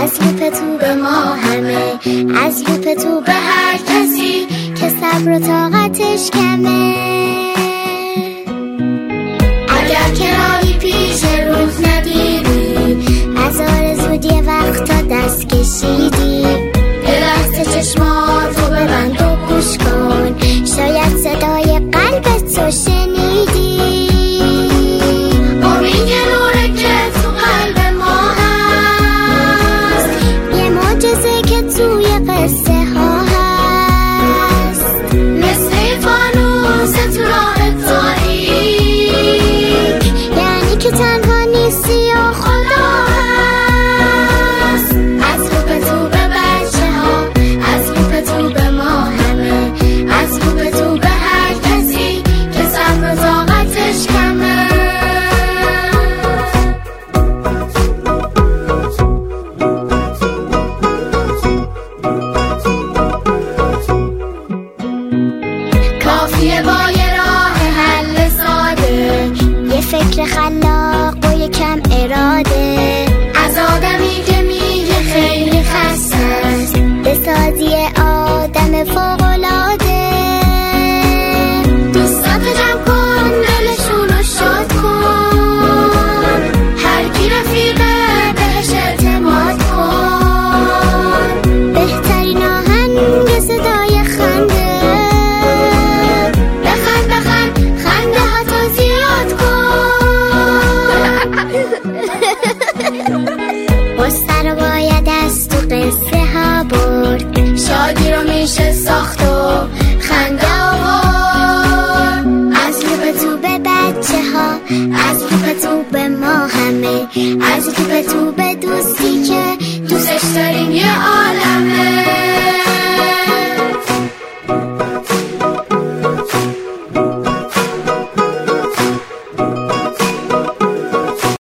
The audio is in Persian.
از لوپ تو به ما همه، از لوپ تو به هر کسی که صبر و طاقتش کمه. اگر که راهی پیش روز ندیدی، از آرزود یه وقتا دست کشیدی، یه لحظه چشماتو ببند و گوش کن، شاید صدای قلبت تو شنیدی. امید یه نوره که تو قلب ما هست، یه معجزه که توی قصه ها هست، مثل فانوس تو راه تاریک، یعنی که تنها نیستی و خدا هست. از لوپ تو به بچه ها، از لوپ تو به ما همه، از لوپ تو به هر کسی که صبر و طاقتش کمه. کافیه با یه راه حل ساده، یه فکر خلاق با یه کم اراده، از آدمی که میگه خیلی خسته است، بسازی آدم فوق‌العاده. دوستات جمع کن، دلشون رو شاد کن، هر کی رفیقه بهش اعتماد کن، بهترین آهنگ صدای خنده، بخند بخند خنده ها تو زیاد کن. قصه رو باید از تو قصه ها برد، شادی رو میشه ساخت و خنده آورد. از لوپ تو به بچه ها، از لوپ تو به ما همه، از لوپ تو به